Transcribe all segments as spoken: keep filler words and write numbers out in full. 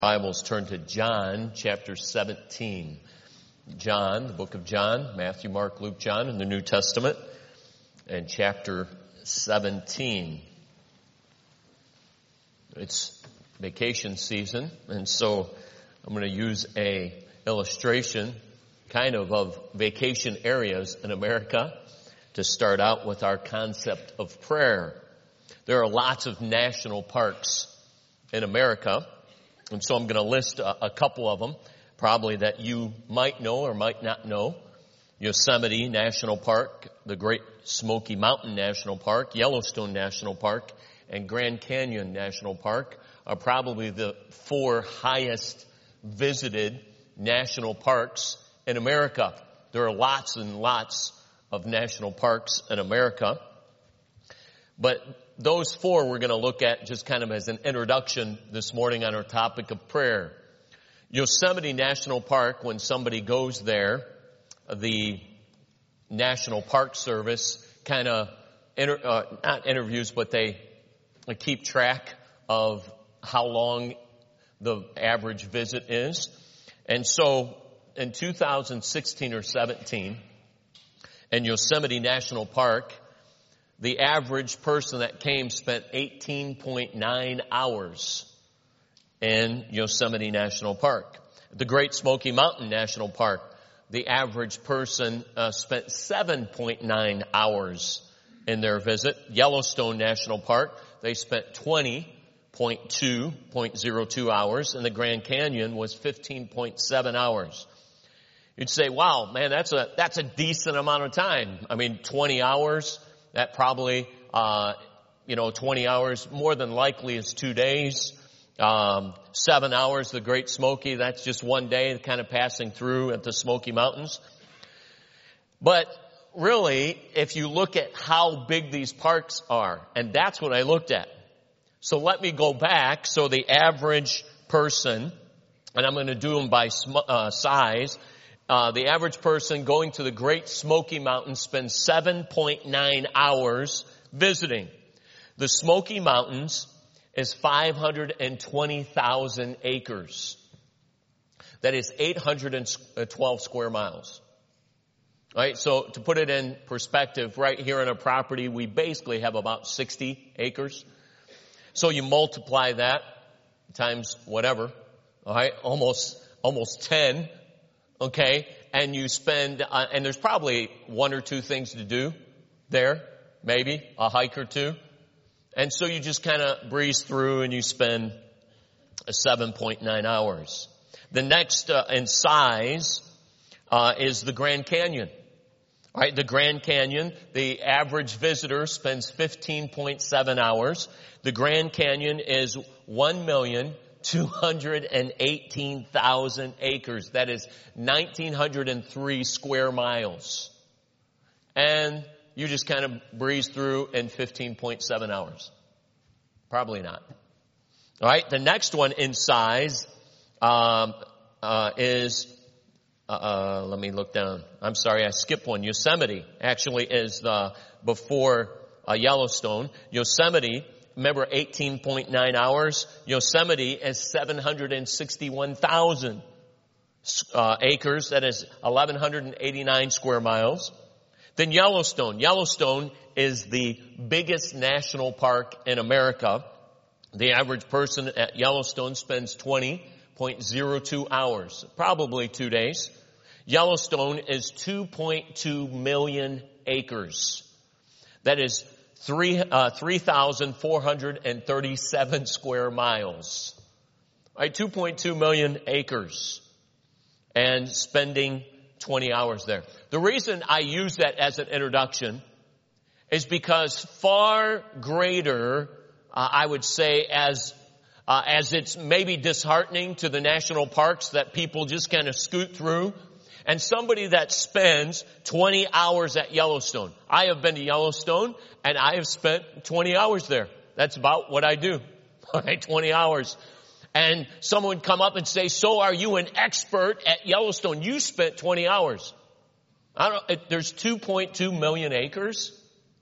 Bibles, turn to John chapter seventeen. John, the book of John, Matthew, Mark, Luke, John in the New Testament, and chapter seventeen. It's vacation season, and so I'm going to use a illustration kind of of vacation areas in America to start out with our concept of prayer. There are lots of national parks in America. And so I'm going to list a, a couple of them, probably that you might know or might not know. Yosemite National Park, the Great Smoky Mountain National Park, Yellowstone National Park, and Grand Canyon National Park are probably the four highest visited national parks in America. There are lots and lots of national parks in America. But those four we're going to look at just kind of as an introduction this morning on our topic of prayer. Yosemite National Park, when somebody goes there, the National Park Service kind of, inter, uh, not interviews, but they keep track of how long the average visit is. And so in two thousand sixteen or seventeen, in Yosemite National Park, the average person that came spent eighteen point nine hours in Yosemite National Park. The Great Smoky Mountain National Park, the average person uh, spent seven point nine hours in their visit. Yellowstone National Park, they spent twenty point two hours, and the Grand Canyon was fifteen point seven hours. You'd say, wow, man, that's a that's a decent amount of time. I mean, twenty hours. That probably, uh, you know, twenty hours more than likely is two days. Um, seven hours, the Great Smoky, that's just one day kind of passing through at the Smoky Mountains. But really, if you look at how big these parks are, and that's what I looked at. So let me go back. So the average person, and I'm going to do them by sm- uh, size, Uh, the average person going to the Great Smoky Mountains spends seven point nine hours visiting. The Smoky Mountains is five hundred twenty thousand acres. That is eight hundred twelve square miles. All right, so to put it in perspective, right here on our property, we basically have about sixty acres. So you multiply that times whatever, all right, almost, almost ten. Okay, and you spend, uh, and there's probably one or two things to do there, maybe a hike or two. And so you just kind of breeze through and you spend seven point nine hours. The next uh, in size uh, is the Grand Canyon. All right, the Grand Canyon, the average visitor spends fifteen point seven hours. The Grand Canyon is one million two hundred eighteen thousand acres. That is one thousand nine hundred three square miles. And you just kind of breeze through in fifteen point seven hours. Probably not. All right. The next one in size um, uh, is, uh, uh, let me look down. I'm sorry, I skipped one. Yosemite actually is the, before uh, Yellowstone. Yosemite, remember, eighteen point nine hours. Yosemite is seven hundred sixty-one thousand uh, acres. That is one thousand one hundred eighty-nine square miles. Then Yellowstone. Yellowstone is the biggest national park in America. The average person at Yellowstone spends twenty point zero two hours, probably two days. Yellowstone is two point two million acres. That is Three, uh, three thousand four hundred thirty-seven square miles. Right, two point two million acres. And spending twenty hours there. The reason I use that as an introduction is because far greater, uh, I would say, as, uh, as it's maybe disheartening to the national parks that people just kind of scoot through. And somebody that spends twenty hours at Yellowstone. I have been to Yellowstone and I have spent twenty hours there. That's about what I do. All right, twenty hours. And someone would come up and say, so are you an expert at Yellowstone? You spent twenty hours. I don't, it, there's two point two million acres.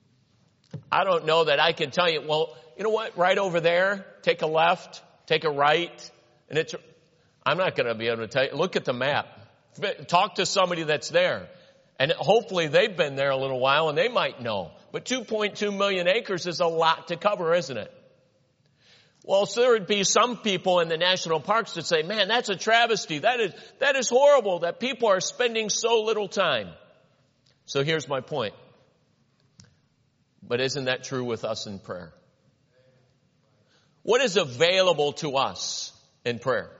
I don't know that I can tell you, well, you know what, right over there, take a left, take a right, and it's I'm not going to be able to tell you. Look at the map. Talk to somebody that's there. And hopefully they've been there a little while and they might know. But two point two million acres is a lot to cover, isn't it? Well, so there would be some people in the national parks that say, man, that's a travesty. That is, that is horrible that people are spending so little time. So here's my point. But isn't that true with us in prayer? What is available to us in prayer?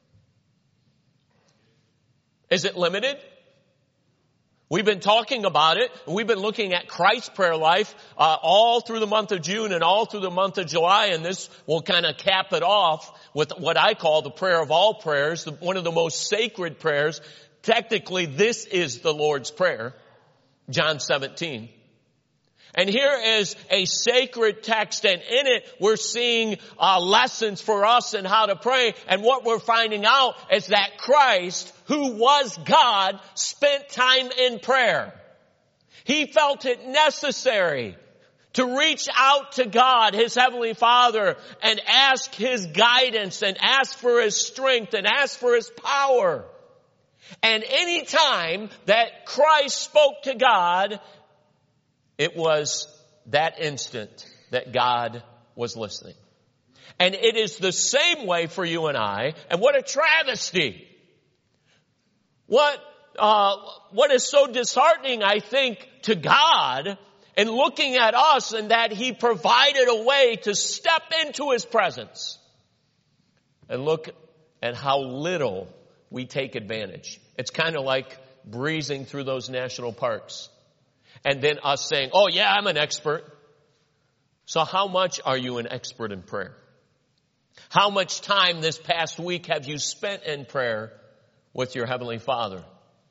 Is it limited? We've been talking about it. We've been looking at Christ's prayer life uh, all through the month of June and all through the month of July, and this will kind of cap it off with what I call the prayer of all prayers, the, one of the most sacred prayers. Technically, this is the Lord's Prayer, John seventeen. And here is a sacred text, and in it we're seeing uh, lessons for us in how to pray. And what we're finding out is that Christ, who was God, spent time in prayer. He felt it necessary to reach out to God, His Heavenly Father, and ask His guidance, and ask for His strength, and ask for His power. And any time that Christ spoke to God, it was that instant that God was listening. And it is the same way for you and I. And what a travesty. What, uh, what is so disheartening, I think, to God and looking at us, and that He provided a way to step into His presence. And look at how little we take advantage. It's kind of like breezing through those national parks. And then us saying, oh yeah, I'm an expert. So how much are you an expert in prayer? How much time this past week have you spent in prayer with your Heavenly Father?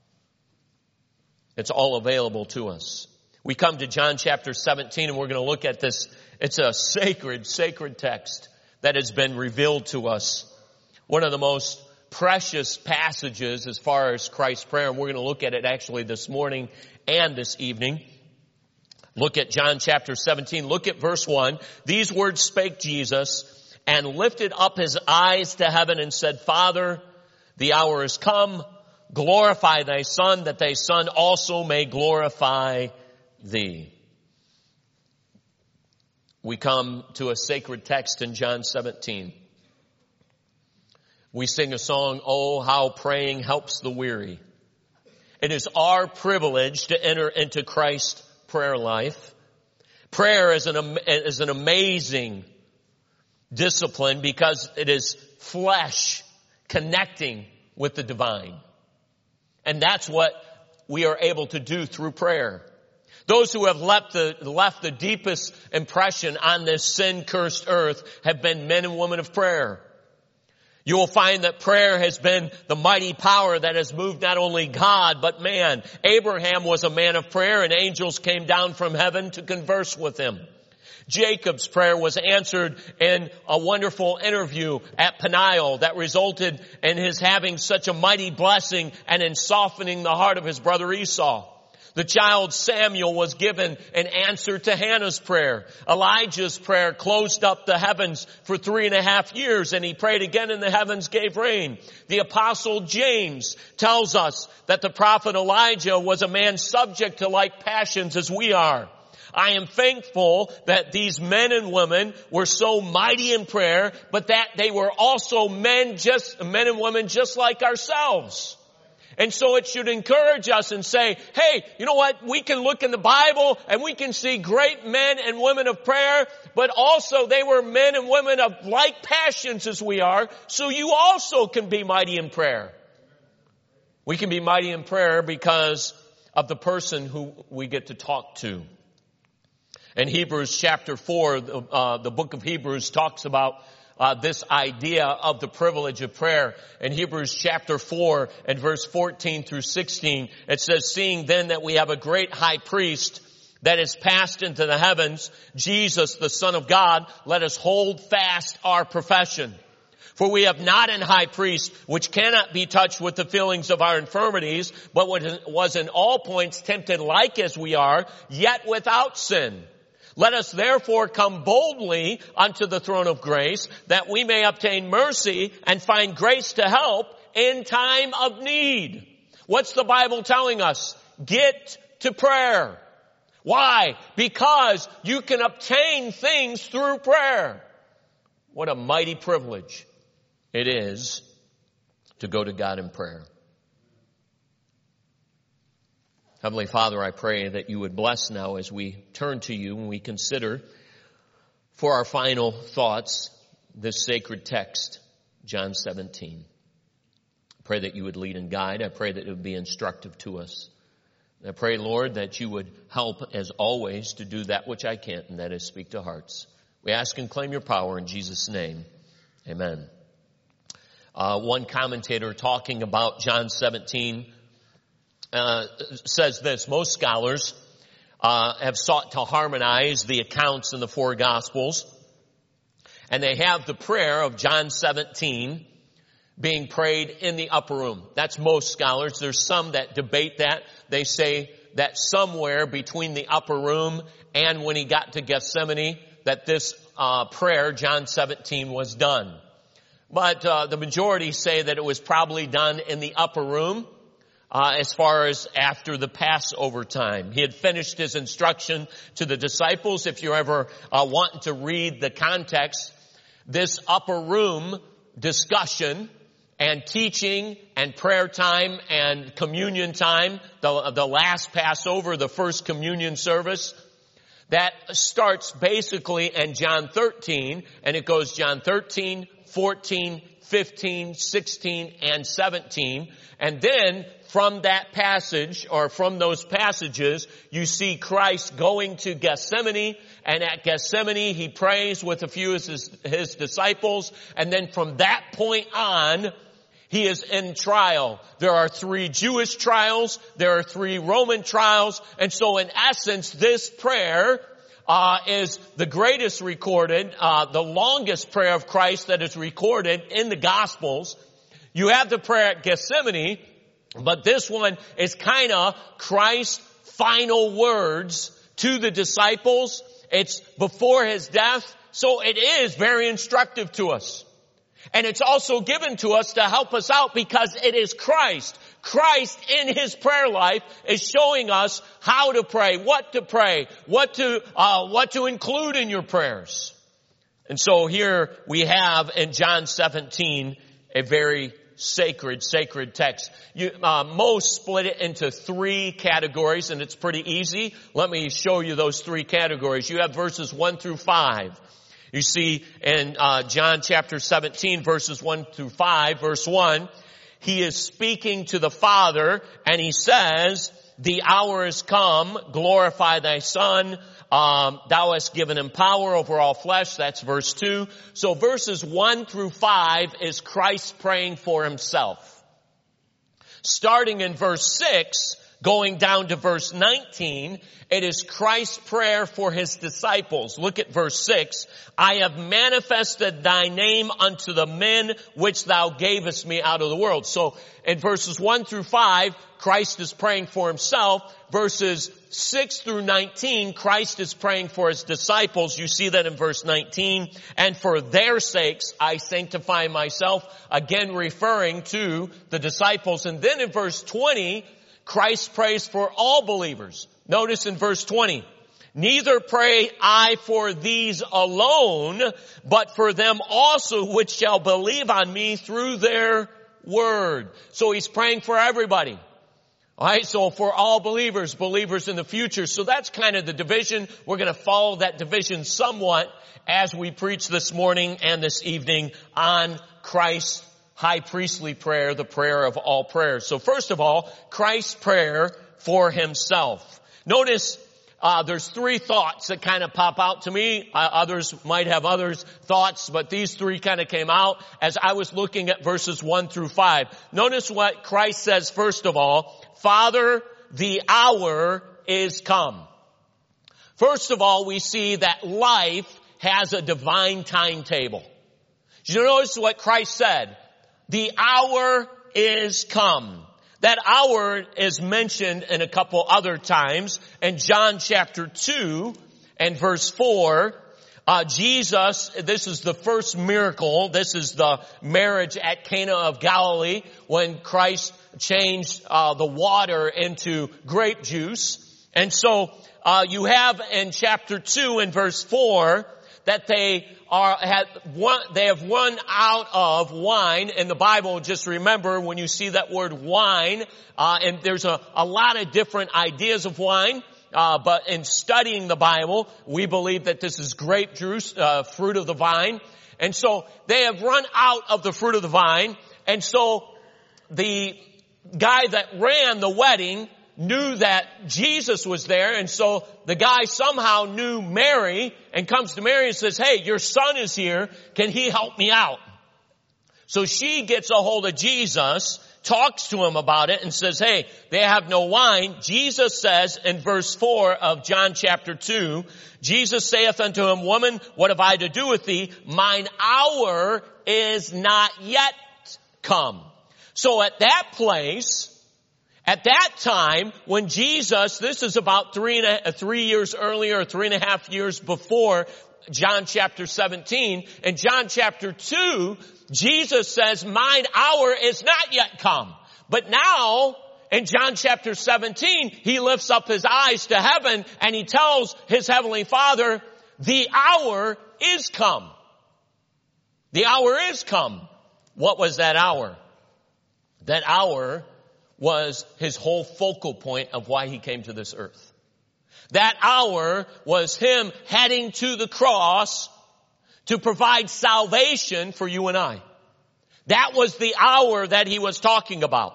It's all available to us. We come to John chapter seventeen, and we're going to look at this. It's a sacred, sacred text that has been revealed to us. One of the most precious passages as far as Christ's prayer, and we're going to look at it actually this morning and this evening. Look at John chapter seventeen. Look at verse one. These words spake Jesus, and lifted up His eyes to heaven, and said, Father, the hour is come. Glorify Thy Son, that Thy Son also may glorify Thee. We come to a sacred text in John seventeen. We sing a song, Oh, how praying helps the weary. It is our privilege to enter into Christ's prayer life. Prayer is an, is an amazing discipline because it is flesh connecting with the divine. And that's what we are able to do through prayer. Those who have left the, left the deepest impression on this sin-cursed earth have been men and women of prayer. You will find that prayer has been the mighty power that has moved not only God, but man. Abraham was a man of prayer, and angels came down from heaven to converse with him. Jacob's prayer was answered in a wonderful interview at Peniel that resulted in his having such a mighty blessing and in softening the heart of his brother Esau. The child Samuel was given an answer to Hannah's prayer. Elijah's prayer closed up the heavens for three and a half years, and he prayed again and the heavens gave rain. The apostle James tells us that the prophet Elijah was a man subject to like passions as we are. I am thankful that these men and women were so mighty in prayer, but that they were also men just, men and women just like ourselves. And so it should encourage us and say, hey, you know what? We can look in the Bible and we can see great men and women of prayer, but also they were men and women of like passions as we are, so you also can be mighty in prayer. We can be mighty in prayer because of the person who we get to talk to. In Hebrews chapter four, uh, the book of Hebrews talks about Uh, this idea of the privilege of prayer. In Hebrews chapter four and verse fourteen through sixteen, it says, seeing then that we have a great high priest that is passed into the heavens, Jesus, the Son of God, let us hold fast our profession. For we have not an high priest which cannot be touched with the feelings of our infirmities, but was in all points tempted like as we are, yet without sin. Let us therefore come boldly unto the throne of grace, that we may obtain mercy and find grace to help in time of need. What's the Bible telling us? Get to prayer. Why? Because you can obtain things through prayer. What a mighty privilege it is to go to God in prayer. Heavenly Father, I pray that you would bless now as we turn to you and we consider for our final thoughts this sacred text, John seventeen. I pray that you would lead and guide. I pray that it would be instructive to us. I pray, Lord, that you would help, as always, to do that which I can't, and that is speak to hearts. We ask and claim your power in Jesus' name. Amen. Uh, one commentator talking about John seventeen uh, says this: most scholars uh, have sought to harmonize the accounts in the four Gospels, and they have the prayer of John seventeen being prayed in the upper room. That's most scholars. There's some that debate that. They say that somewhere between the upper room and when he got to Gethsemane, that this uh, prayer, John seventeen, was done. But uh, the majority say that it was probably done in the upper room uh, as far as after the Passover time. He had finished his instruction to the disciples. If you're ever uh, wanting to read the context, this upper room discussion and teaching and prayer time and communion time, the, the last Passover, the first communion service, that starts basically in John thirteen, and it goes John thirteen, fourteen, fifteen, sixteen, and seventeen. And then from that passage, or from those passages, you see Christ going to Gethsemane, and at Gethsemane he prays with a few of his, his disciples, and then from that point on, he is in trial. There are three Jewish trials. There are three Roman trials. And so in essence, this prayer uh, is the greatest recorded, uh, the longest prayer of Christ that is recorded in the Gospels. You have the prayer at Gethsemane, but this one is kind of Christ's final words to the disciples. It's before his death, so it is very instructive to us. And it's also given to us to help us out because it is Christ. Christ in his prayer life is showing us how to pray, what to pray, what to, uh, what to include in your prayers. And so here we have in John seventeen a very sacred, sacred text. You, uh, most split it into three categories, and it's pretty easy. Let me show you those three categories. You have verses one through five. You see in uh, John chapter seventeen, verses one through five, verse one, he is speaking to the Father, and he says, the hour is come, glorify thy Son, um, thou hast given him power over all flesh. That's verse two. So verses one through five is Christ praying for himself. Starting in verse six, going down to verse nineteen, it is Christ's prayer for his disciples. Look at verse six. I have manifested thy name unto the men which thou gavest me out of the world. So in verses one through five, Christ is praying for himself. Verses six through nineteen, Christ is praying for his disciples. You see that in verse nineteen. And for their sakes I sanctify myself. Again referring to the disciples. And then in verse twenty, Christ prays for all believers. Notice in verse twenty, neither pray I for these alone, but for them also which shall believe on me through their word. So he's praying for everybody. All right, so for all believers, believers in the future. So that's kind of the division. We're going to follow that division somewhat as we preach this morning and this evening on Christ's high priestly prayer, the prayer of all prayers. So first of all, Christ's prayer for himself. Notice uh, there's three thoughts that kind of pop out to me. Uh, others might have others thoughts, but these three kind of came out as I was looking at verses one through five. Notice what Christ says first of all. Father, the hour is come. First of all, we see that life has a divine timetable. Did you notice what Christ said? The hour is come. That hour is mentioned in a couple other times in John chapter two and verse four, uh, Jesus, this is the first miracle. This is the marriage at Cana of Galilee when Christ changed uh, the water into grape juice. And so uh, you have in chapter two and verse four that they are have one, they have run out of wine. In the Bible, just remember when you see that word wine, uh, and there's a, a lot of different ideas of wine. Uh, but in studying the Bible, we believe that this is grape juice, uh, fruit of the vine. And so they have run out of the fruit of the vine. And so the guy that ran the wedding knew that Jesus was there. And so the guy somehow knew Mary and comes to Mary and says, hey, your son is here. Can he help me out? So she gets a hold of Jesus, talks to him about it and says, hey, they have no wine. Jesus says in verse four of John chapter two, Jesus saith unto him, woman, what have I to do with thee? Mine hour is not yet come. So at that place, at that time, when Jesus, this is about three and a, three years earlier, or three and a half years before John chapter seventeen, in John chapter two, Jesus says, mine hour is not yet come. But now, in John chapter seventeen, he lifts up his eyes to heaven and he tells his heavenly Father, the hour is come. The hour is come. What was that hour? That hour was his whole focal point of why he came to this earth. That hour was him heading to the cross to provide salvation for you and I. That was the hour that he was talking about.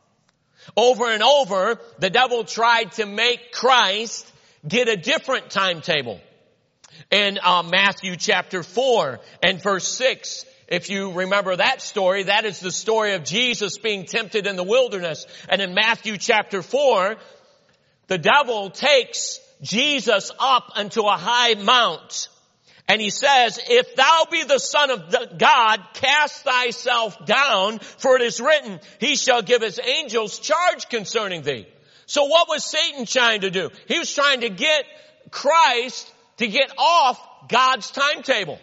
Over and over, the devil tried to make Christ get a different timetable. In uh, Matthew chapter four and verse six, if you remember that story, that is the story of Jesus being tempted in the wilderness. And in Matthew chapter four, the devil takes Jesus up unto a high mount. And he says, if thou be the Son of God, cast thyself down, for it is written, he shall give his angels charge concerning thee. So what was Satan trying to do? He was trying to get Christ to get off God's timetable.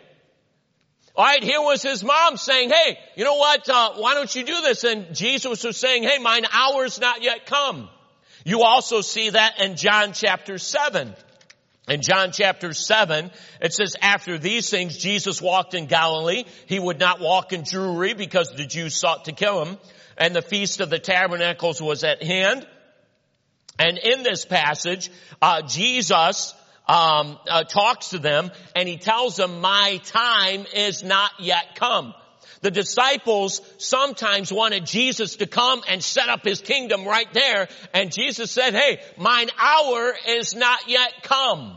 All right, here was his mom saying, hey, you know what, uh, why don't you do this? And Jesus was saying, hey, mine hour's not yet come. You also see that in John chapter seven. In John chapter seven, it says, after these things, Jesus walked in Galilee. He would not walk in Jewry because the Jews sought to kill him. And the Feast of the Tabernacles was at hand. And in this passage, uh, Jesus um, uh, talks to them and he tells them, my time is not yet come. The disciples sometimes wanted Jesus to come and set up his kingdom right there. And Jesus said, hey, mine hour is not yet come.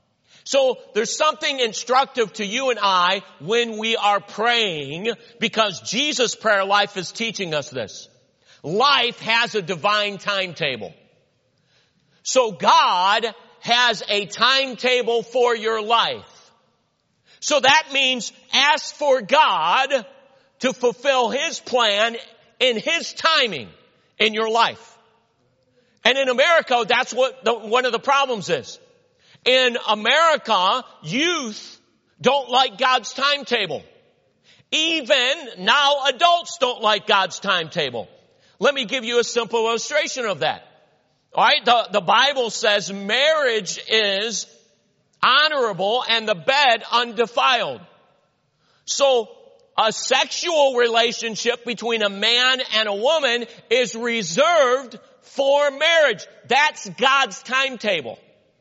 So there's something instructive to you and I when we are praying, because Jesus' prayer life is teaching us this. Life has a divine timetable. So God has a timetable for your life. So that means ask for God to fulfill his plan in his timing in your life. And in America, that's what the, one of the problems is. In America, youth don't like God's timetable. Even now, adults don't like God's timetable. Let me give you a simple illustration of that. All right, the, the Bible says marriage is honorable and the bed undefiled. So, a sexual relationship between a man and a woman is reserved for marriage. That's God's timetable.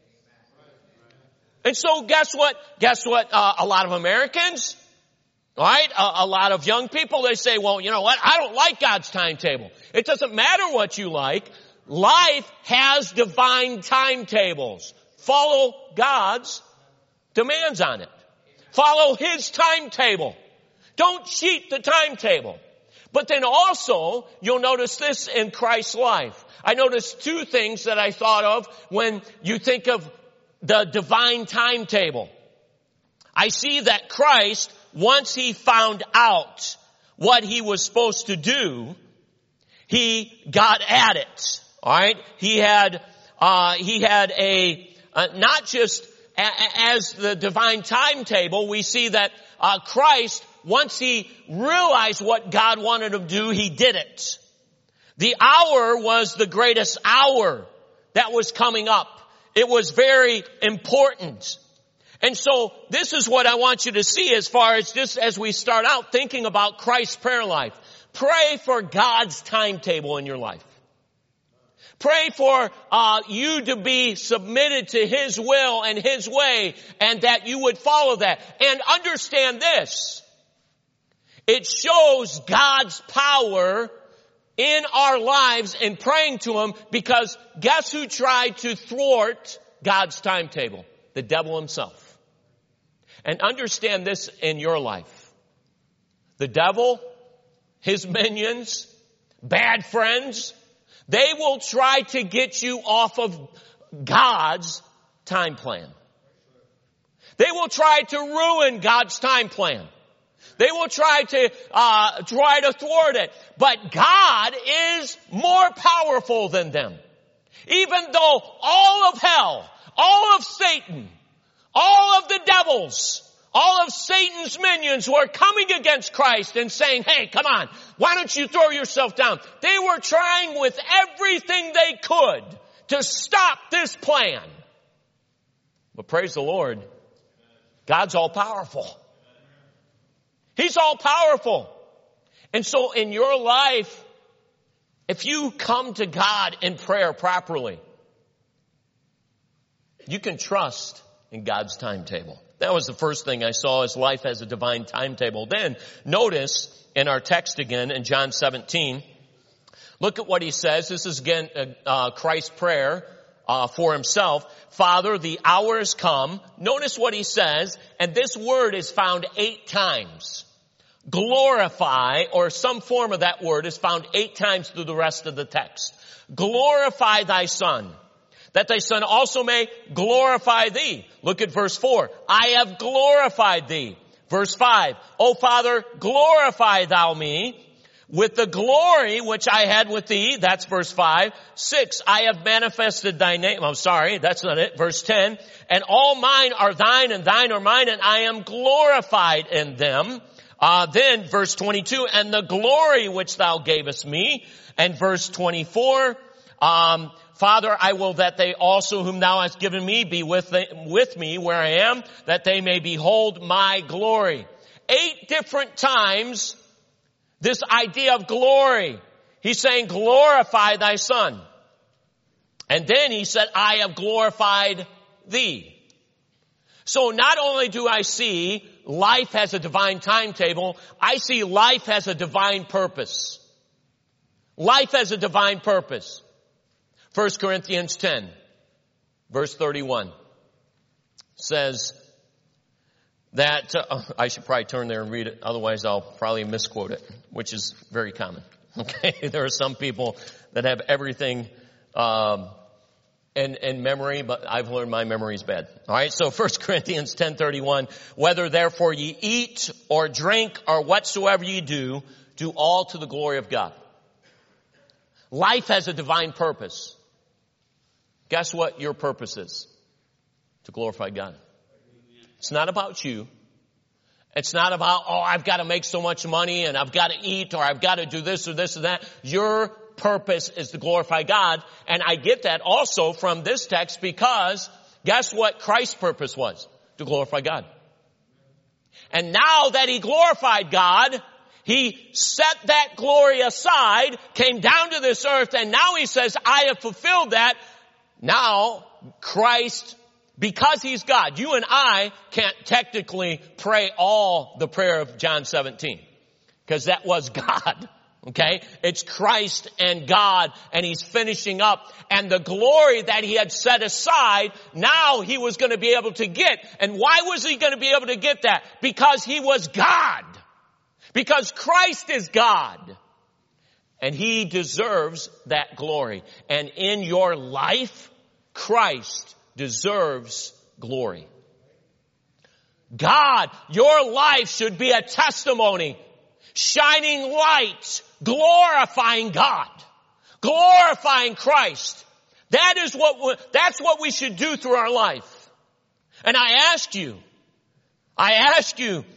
And so guess what? Guess what? Uh, a lot of Americans, right? A, a lot of young people, they say, well, you know what? I don't like God's timetable. It doesn't matter what you like. Life has divine timetables. Follow God's demands on it. Follow his timetable. Don't cheat the timetable. But then also, you'll notice this in Christ's life. I noticed two things that I thought of when you think of the divine timetable. I see that Christ, once he found out what he was supposed to do, he got at it. All right? He had, uh, he had a, uh, not just as the divine timetable, we see that uh, Christ, once he realized what God wanted him to do, he did it. The hour was the greatest hour that was coming up. It was very important. And so this is what I want you to see as far as just as we start out thinking about Christ's prayer life. Pray for God's timetable in your life. Pray for uh you to be submitted to his will and his way, and that you would follow that. And understand this. It shows God's power in our lives in praying to him, because guess who tried to thwart God's timetable? The devil himself. And understand this in your life. The devil, his minions, bad friends, they will try to get you off of God's time plan. They will try to ruin God's time plan. They will try to uh try to thwart it. But God is more powerful than them. Even though all of hell, all of Satan, all of the devils, all of Satan's minions were coming against Christ and saying, hey, come on, why don't you throw yourself down? They were trying with everything they could to stop this plan. But praise the Lord, God's all powerful. He's all powerful. And so in your life, if you come to God in prayer properly, you can trust in God's timetable. That was the first thing I saw, is life has a divine timetable. Then notice in our text again in John seventeen, look at what he says. This is again uh, Christ's prayer uh, for himself. Father, the hour has come. Notice what he says, and this word is found eight times. Glorify, or some form of that word, is found eight times through the rest of the text. Glorify thy Son, that thy Son also may glorify thee. Look at verse four. I have glorified thee. Verse five. O Father, glorify thou me with the glory which I had with thee. That's verse five. Six. I have manifested thy name. I'm sorry, that's not it. Verse ten. And all mine are thine, and thine are mine, and I am glorified in them. Uh, then verse twenty-two. And the glory which thou gavest me. And verse twenty-four. Um, Father, I will that they also whom thou hast given me be with, the, with me where I am, that they may behold my glory. Eight different times, this idea of glory. He's saying, glorify thy Son. And then he said, I have glorified thee. So not only do I see life has a divine timetable, I see life has a divine purpose. Life has a divine purpose. First Corinthians ten, verse thirty-one says that, uh, I should probably turn there and read it, otherwise I'll probably misquote it, which is very common. Okay, there are some people that have everything um, in, in memory, but I've learned my memory is bad. All right, so First Corinthians ten thirty-one, whether therefore ye eat or drink or whatsoever ye do, do all to the glory of God. Life has a divine purpose. Guess what your purpose is? To glorify God. It's not about you. It's not about, oh, I've got to make so much money and I've got to eat or I've got to do this or this or that. Your purpose is to glorify God. And I get that also from this text, because guess what Christ's purpose was? To glorify God. And now that he glorified God, he set that glory aside, came down to this earth, and now he says, I have fulfilled that. Now, Christ, because he's God, you and I can't technically pray all the prayer of John seventeen, because that was God. Okay? It's Christ and God, and he's finishing up. And the glory that he had set aside, now he was going to be able to get. And why was he going to be able to get that? Because he was God. Because Christ is God. And he deserves that glory. And in your life, Christ deserves glory. God, your life should be a testimony, shining light, glorifying God, glorifying Christ. That is what we, that's what we should do through our life. And I ask you, I ask you,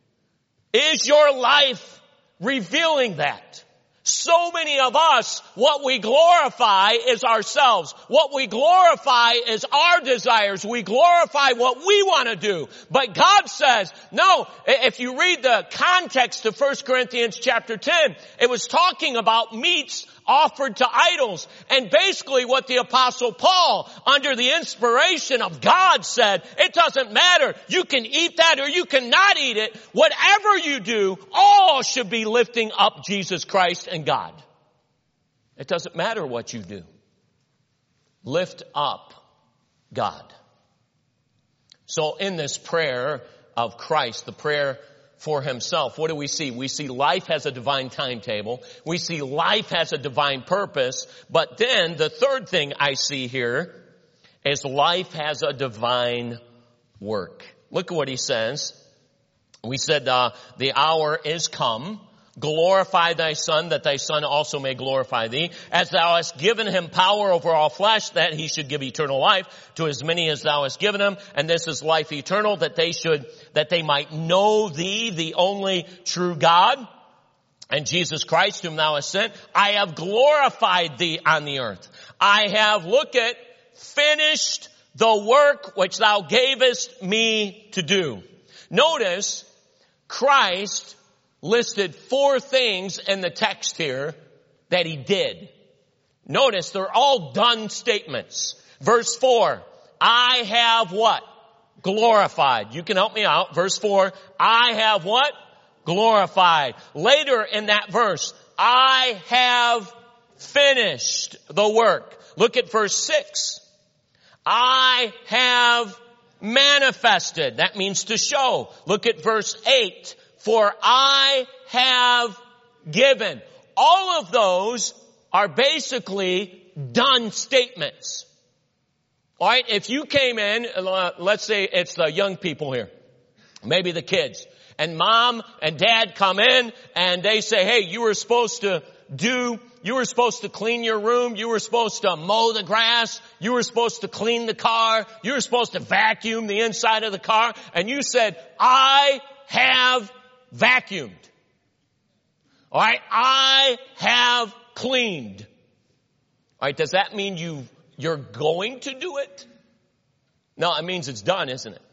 is your life revealing that? So many of us, what we glorify is ourselves. What we glorify is our desires. We glorify what we want to do. But God says, no, if you read the context of First Corinthians chapter ten, it was talking about meats offered to idols. And basically what the Apostle Paul, under the inspiration of God, said, it doesn't matter. You can eat that or you cannot eat it. Whatever you do, all should be lifting up Jesus Christ and God. It doesn't matter what you do. Lift up God. So in this prayer of Christ, the prayer for himself, what do we see? We see life has a divine timetable. We see life has a divine purpose. But then the third thing I see here is life has a divine work. Look at what he says. We said uh, the hour is come. Glorify thy Son, that thy Son also may glorify thee, as thou hast given him power over all flesh, that he should give eternal life to as many as thou hast given him. And this is life eternal, that they should, that they might know thee, the only true God, and Jesus Christ, whom thou hast sent. I have glorified thee on the earth. I have, look at, finished the work which thou gavest me to do. Notice, Christ listed four things in the text here that he did. Notice they're all done statements. Verse four, I have what? Glorified. You can help me out. Verse four, I have what? Glorified. Later in that verse, I have finished the work. Look at verse six. I have manifested. That means to show. Look at verse eight. For I have given. All of those are basically done statements. All right, if you came in, uh, let's say it's the young people here, maybe the kids, and mom and dad come in and they say, hey, you were supposed to do, you were supposed to clean your room, you were supposed to mow the grass, you were supposed to clean the car, you were supposed to vacuum the inside of the car, and you said, I have vacuumed. All right, I have cleaned. All right, does that mean you you're going to do it? No, it means it's done, isn't it?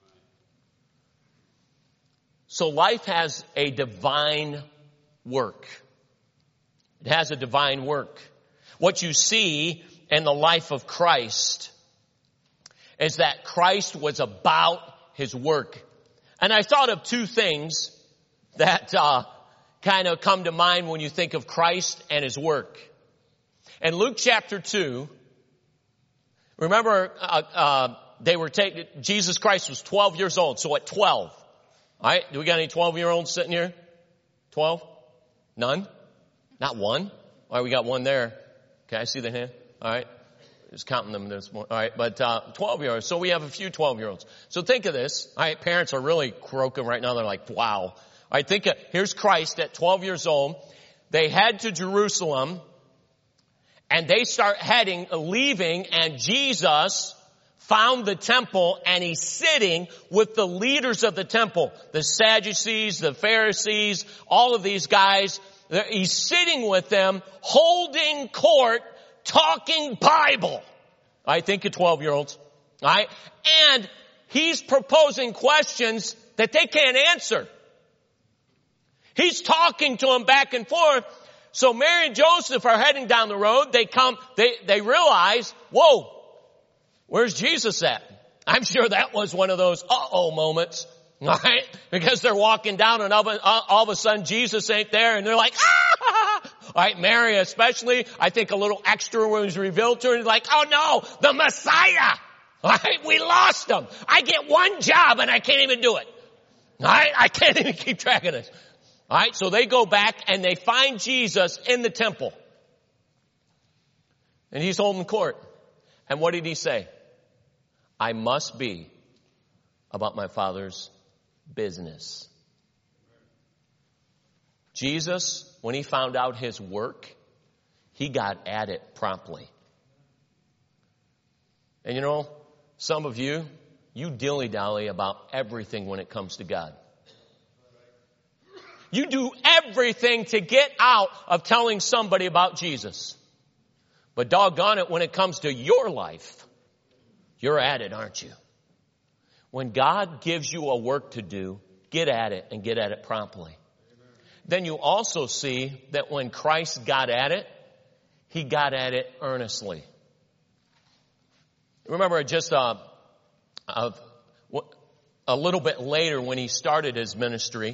So life has a divine work. It has a divine work. What you see in the life of Christ is that Christ was about his work. And I thought of two things that uh kind of come to mind when you think of Christ and his work. In Luke chapter two, remember uh, uh they were taking, Jesus Christ was twelve years old. So at twelve, all right, do we got any twelve-year-olds sitting here? twelve? None? Not one? All right, we got one there. Okay, I see the hand. All right. Just counting them this morning. All right, but uh twelve-year-olds. So we have a few twelve-year-olds. So think of this. All right, parents are really croaking right now. They're like, wow. All right, think of, here's Christ at twelve years old. They head to Jerusalem and they start heading, leaving, and Jesus found the temple and he's sitting with the leaders of the temple, the Sadducees, the Pharisees, all of these guys. He's sitting with them, holding court, talking Bible. I think of twelve-year-olds. All right? And he's proposing questions that they can't answer. He's talking to them back and forth. So Mary and Joseph are heading down the road. They come, they, they realize, whoa, where's Jesus at? I'm sure that was one of those uh-oh moments. All right? Because they're walking down and all of, all of a sudden Jesus ain't there and they're like, ah! All right, Mary especially, I think a little extra was revealed to her and like, oh no, the Messiah. All right, we lost him. I get one job and I can't even do it. All right, I can't even keep track of this. All right, so they go back and they find Jesus in the temple. And he's holding court. And what did he say? I must be about my Father's business. Jesus, when he found out his work, he got at it promptly. And you know, some of you, you dilly-dally about everything when it comes to God. You do everything to get out of telling somebody about Jesus. But doggone it, when it comes to your life, you're at it, aren't you? When God gives you a work to do, get at it and get at it promptly. Amen. Then you also see that when Christ got at it, he got at it earnestly. Remember just uh, uh, a little bit later when he started his ministry,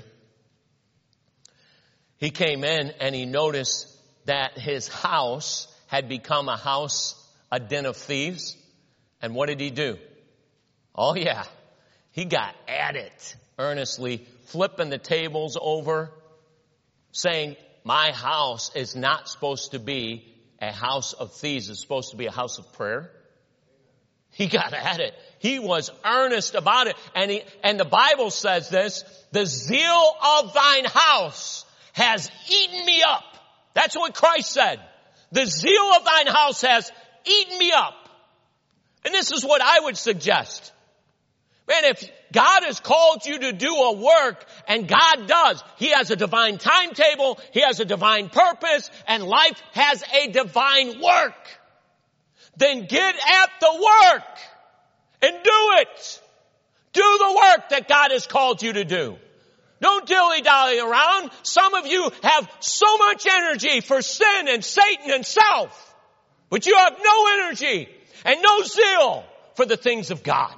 he came in and he noticed that his house had become a house, a den of thieves. And what did he do? Oh yeah, he got at it earnestly, flipping the tables over, saying, my house is not supposed to be a house of thieves. It's supposed to be a house of prayer. He got at it. He was earnest about it. And he, and the Bible says this, the zeal of thine house has eaten me up. That's what Christ said. The zeal of thine house has eaten me up. And this is what I would suggest. Man, if God has called you to do a work, and God does, he has a divine timetable, he has a divine purpose, and life has a divine work. Then get at the work and do it. Do the work that God has called you to do. Don't dilly-dally around. Some of you have so much energy for sin and Satan and self, but you have no energy and no zeal for the things of God.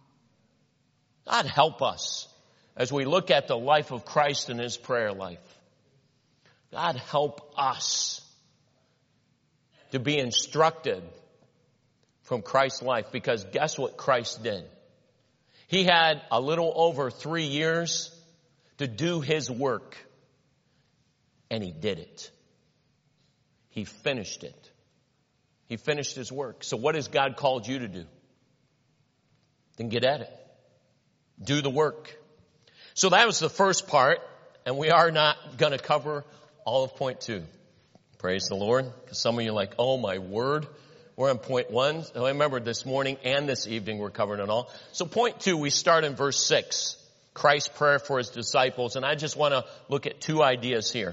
God help us as we look at the life of Christ and his prayer life. God help us to be instructed from Christ's life, because guess what Christ did? He had a little over three years to do his work, and he did it. He finished it. He finished his work. So what has God called you to do? Then get at it. Do the work. So that was the first part, and we are not going to cover all of point two. Praise the Lord. Because some of you are like, oh my word, we're on point one. I remember this morning and this evening we're covering it all. So point two, we start in verse six. Christ's prayer for his disciples. And I just want to look at two ideas here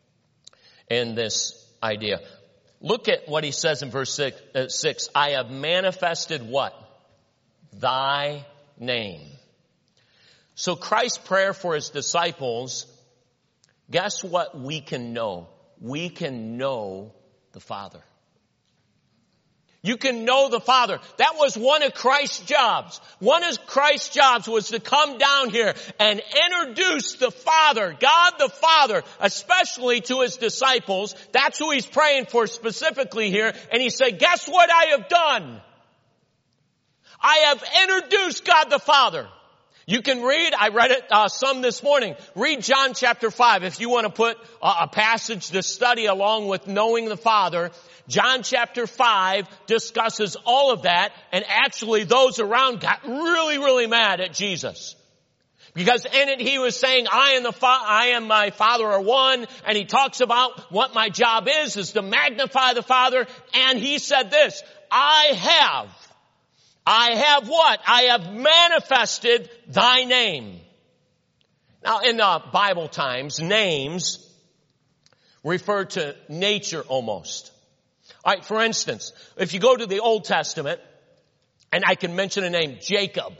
in this idea. Look at what he says in verse six. Uh, six. I have manifested what? Thy name. So Christ's prayer for his disciples, guess what we can know? We can know the Father. You can know the Father. That was one of Christ's jobs. One of Christ's jobs was to come down here and introduce the Father, God the Father, especially to his disciples. That's who he's praying for specifically here. And he said, guess what I have done? I have introduced God the Father. You can read, I read it uh, some this morning. Read John chapter five if you want to put uh, a passage to study along with knowing the Father. John chapter five discusses all of that, and actually those around got really, really mad at Jesus. Because in it he was saying, I and the fa- I and my Father are one, and he talks about what my job is, is to magnify the Father, and he said this, I have I have what? I have manifested thy name. Now in uh, Bible times, names refer to nature almost. All right, for instance, if you go to the Old Testament, and I can mention a name, Jacob.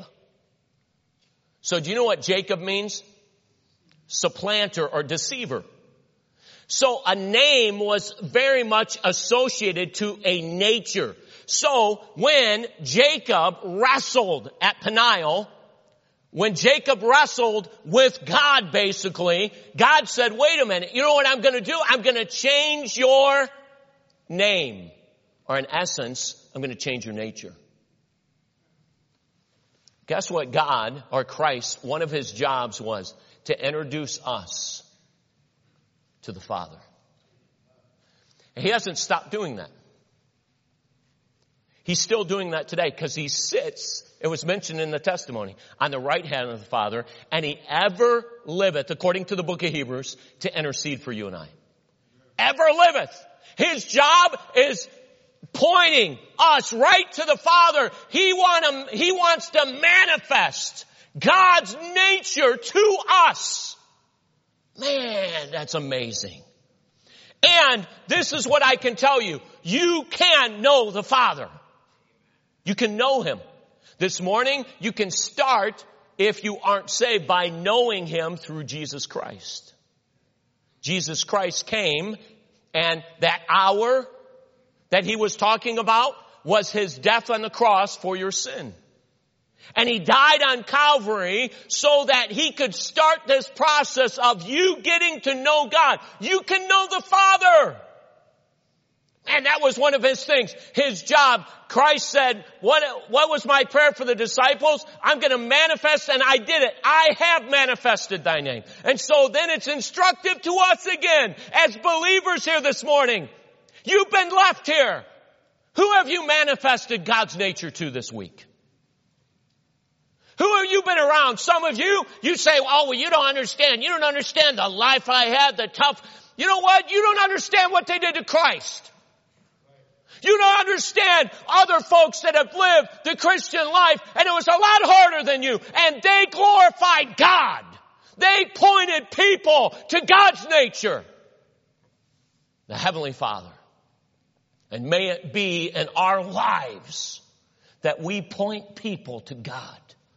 So do you know what Jacob means? Supplanter or deceiver. So a name was very much associated to a nature. So when Jacob wrestled at Peniel, when Jacob wrestled with God basically, God said, wait a minute, you know what I'm going to do? I'm going to change your name. Or in essence, I'm going to change your nature. Guess what God, or Christ, one of his jobs was to introduce us to the Father. And he hasn't stopped doing that. He's still doing that today because he sits, it was mentioned in the testimony, on the right hand of the Father, and he ever liveth, according to the book of Hebrews, to intercede for you and I. Ever liveth. His job is pointing us right to the Father. He, want to, he wants to manifest God's nature to us. Man, that's amazing. And this is what I can tell you. You can know the Father. You can know Him. This morning, you can start, if you aren't saved, by knowing Him through Jesus Christ. Jesus Christ came, and that hour that He was talking about was His death on the cross for your sin. And He died on Calvary so that He could start this process of you getting to know God. You can know the Father. And that was one of His things. His job. Christ said, what, what was my prayer for the disciples? I'm going to manifest, and I did it. I have manifested thy name. And so then it's instructive to us again as believers here this morning. You've been left here. Who have you manifested God's nature to this week? Who have you been around? Some of you, you say, oh, well, you don't understand. You don't understand the life I had, the tough. You know what? You don't understand what they did to Christ. You don't understand other folks that have lived the Christian life, and it was a lot harder than you, and they glorified God. They pointed people to God's nature, the Heavenly Father. And may it be in our lives that we point people to God.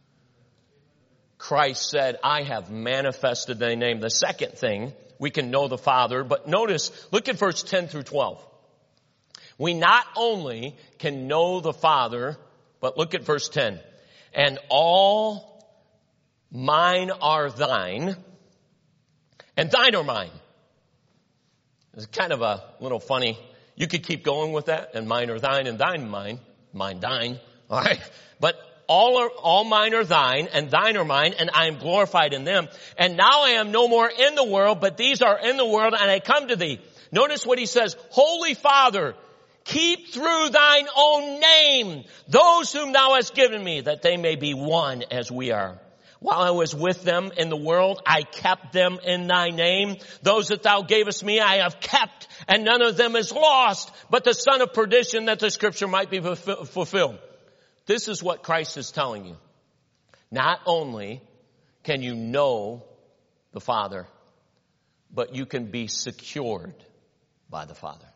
Christ said, I have manifested thy name. The second thing, we can know the Father, but notice, look at verse ten through twelve. We not only can know the Father, but look at verse ten. And all mine are thine, and thine are mine. It's kind of a little funny. You could keep going with that, and mine are thine, and thine mine. Mine, thine. All right. But all are, all mine are thine, and thine are mine, and I am glorified in them. And now I am no more in the world, but these are in the world, and I come to thee. Notice what he says. Holy Father, keep through thine own name those whom thou hast given me, that they may be one as we are. While I was with them in the world, I kept them in thy name. Those that thou gavest me, I have kept, and none of them is lost, but the son of perdition, that the scripture might be fulfilled. This is what Christ is telling you. Not only can you know the Father, but you can be secured by the Father.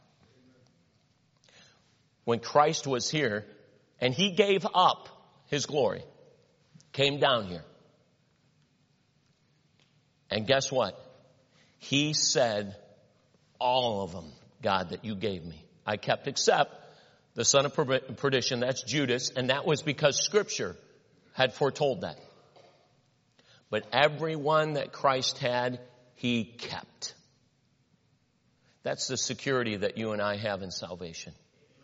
When Christ was here, and He gave up His glory, came down here. And guess what? He said, all of them, God, that you gave me, I kept, except the son of perdition, that's Judas, and that was because Scripture had foretold that. But everyone that Christ had, He kept. That's the security that you and I have in salvation.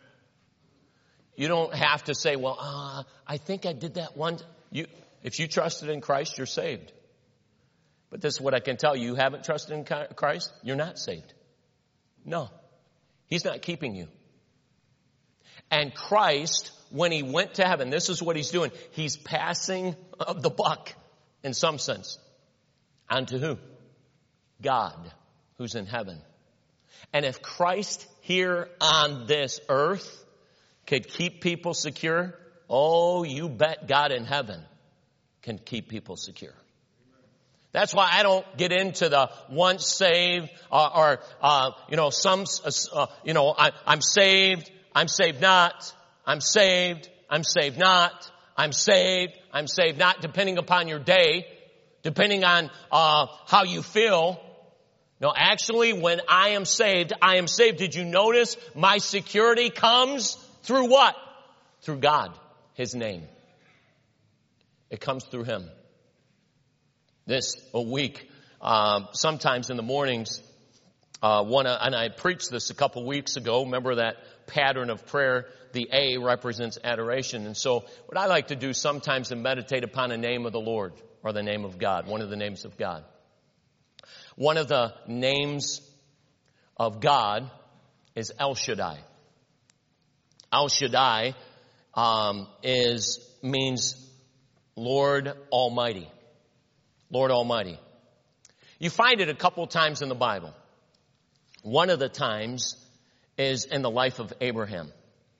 You don't have to say, well, uh, I think I did that once. You, if you trusted in Christ, you're saved. But this is what I can tell you. You haven't trusted in Christ, you're not saved. No. He's not keeping you. And Christ, when He went to heaven, this is what He's doing. He's passing the buck, in some sense. Onto who? God, who's in heaven. And if Christ here on this earth could keep people secure, oh, you bet God in heaven can keep people secure. That's why I don't get into the once saved uh, or, uh, you know, some, uh, you know, I, I'm saved, I'm saved not, I'm saved, I'm saved not, I'm saved, I'm saved not, depending upon your day, depending on uh, how you feel. No, actually, when I am saved, I am saved. Did you notice my security comes through what? Through God, His name. It comes through Him. This a week, uh, sometimes in the mornings, uh, one, uh, and I preached this a couple weeks ago. Remember that pattern of prayer? The A represents adoration. And so what I like to do sometimes is meditate upon a name of the Lord or the name of God, one of the names of God. One of the names of God is El Shaddai. El Shaddai um, is means Lord Almighty. Lord Almighty. You find it a couple times in the Bible. One of the times is in the life of Abraham.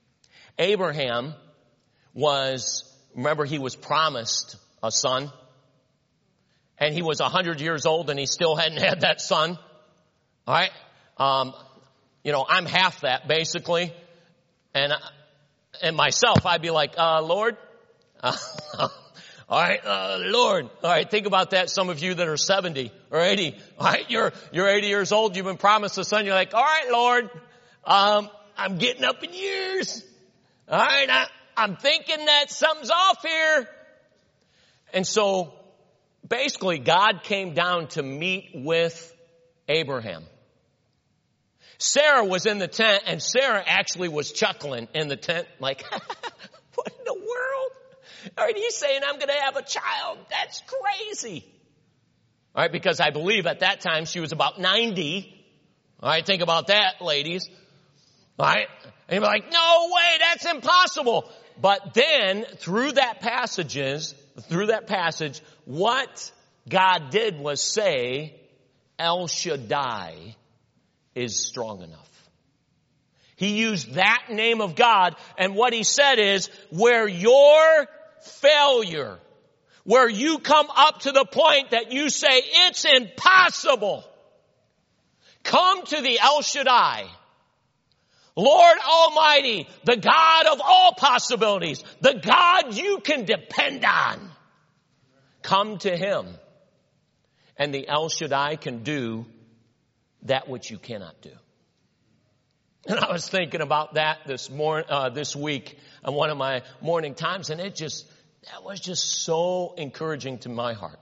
Abraham was, remember, he was promised a son. And he was a hundred years old and he still hadn't had that son. All right. Um, you know, I'm half that basically. And, and myself, I'd be like, uh, Lord, uh, all right, uh, Lord, all right, think about that. Some of you that are seventy or eighty, all right, you're, you're eighty years old. You've been promised a son. You're like, all right, Lord, um, I'm getting up in years. All right. I, I'm thinking that something's off here. And so basically God came down to meet with Abraham. Sarah was in the tent, and Sarah actually was chuckling in the tent like, what in the world? All right, he's saying I'm going to have a child. That's crazy. All right, because I believe at that time she was about ninety. All right, think about that, ladies. All right, and you're like, no way, that's impossible. But then through that passages, through that passage, what God did was say, El Shaddai is strong enough. He used that name of God, and what he said is, where your failure, where you come up to the point that you say, it's impossible, come to the El Shaddai, Lord Almighty, the God of all possibilities, the God you can depend on. Come to him, and the El Shaddai can do that which you cannot do. And I was thinking about that this morning, uh, this week on one of my morning times, and it just, that was just so encouraging to my heart.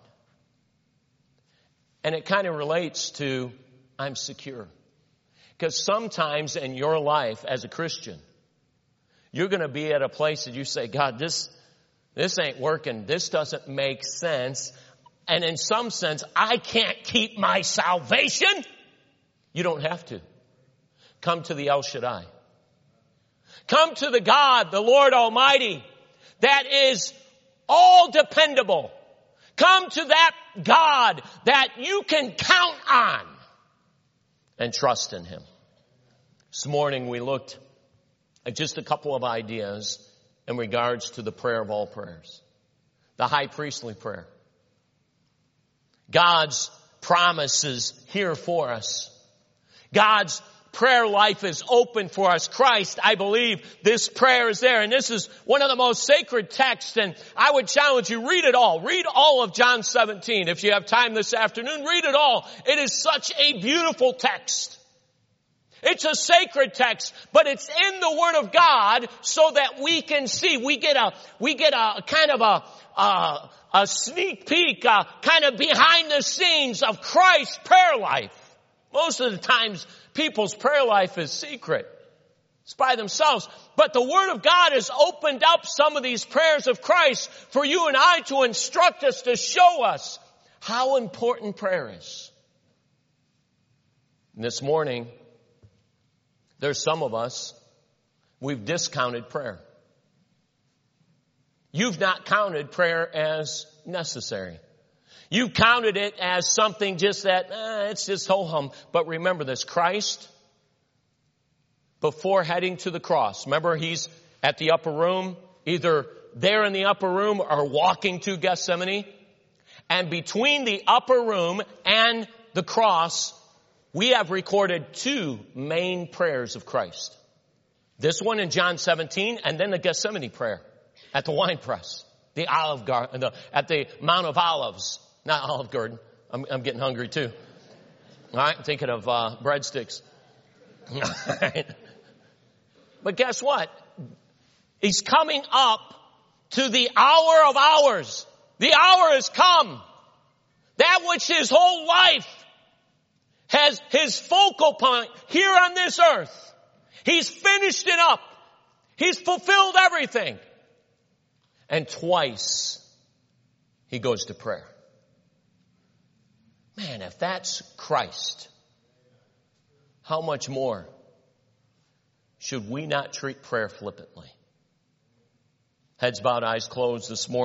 And it kind of relates to, I'm secure. Because sometimes in your life as a Christian, you're going to be at a place that you say, God, this, this ain't working. This doesn't make sense. And in some sense, I can't keep my salvation. You don't have to. Come to the El Shaddai. Come to the God, the Lord Almighty, that is all dependable. Come to that God that you can count on and trust in him. This morning we looked at just a couple of ideas in regards to the prayer of all prayers. The high priestly prayer. God's promises here for us. God's prayer life is open for us. Christ, I believe this prayer is there. And this is one of the most sacred texts. And I would challenge you, read it all. Read all of John seventeen. If you have time this afternoon, read it all. It is such a beautiful text. It's a sacred text, but it's in the Word of God so that we can see. We get a, we get a kind of a, a, a sneak peek, a kind of behind the scenes of Christ's prayer life. Most of the times, people's prayer life is secret. It's by themselves. But the Word of God has opened up some of these prayers of Christ for you and I to instruct us, to show us how important prayer is. And this morning, there's some of us, we've discounted prayer. You've not counted prayer as necessary. You counted it as something just that, eh, it's just ho-hum. But remember this, Christ, before heading to the cross, remember he's at the upper room, either there in the upper room or walking to Gethsemane. And between the upper room and the cross, we have recorded two main prayers of Christ. This one in John seventeen, and then the Gethsemane prayer at the winepress, the Olive Garden, the, at the Mount of Olives. Not Olive Garden. I'm, I'm getting hungry too. All right, I'm thinking of uh, breadsticks. All right. But guess what? He's coming up to the hour of hours. The hour has come. That which his whole life has his focal point here on this earth. He's finished it up. He's fulfilled everything. And twice he goes to prayer. Man, if that's Christ, how much more should we not treat prayer flippantly? Heads bowed, eyes closed this morning.